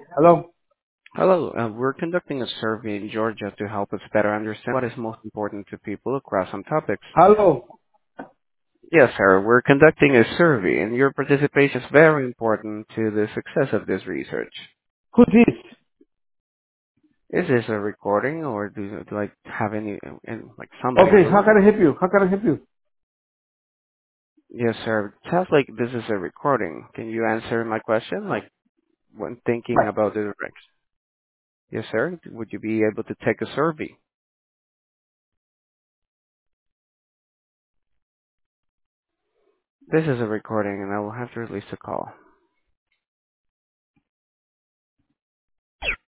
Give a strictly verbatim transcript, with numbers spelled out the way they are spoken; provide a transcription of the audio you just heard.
Hello? Hello, uh, we're conducting a survey in Georgia to help us better understand what is most important to people across some topics. Hello? Yes, sir, we're conducting a survey and your participation is very important to the success of this research. Who's this? Is this a recording or do, do I have any, any, like somebody in the Okay, how room? can I help you? How can I help you? Yes, sir. It sounds like this is a recording. Can you answer my question, like when thinking Right. about the direction? Yes, sir. Would you be able to take a survey? This is a recording and I will have to release the call.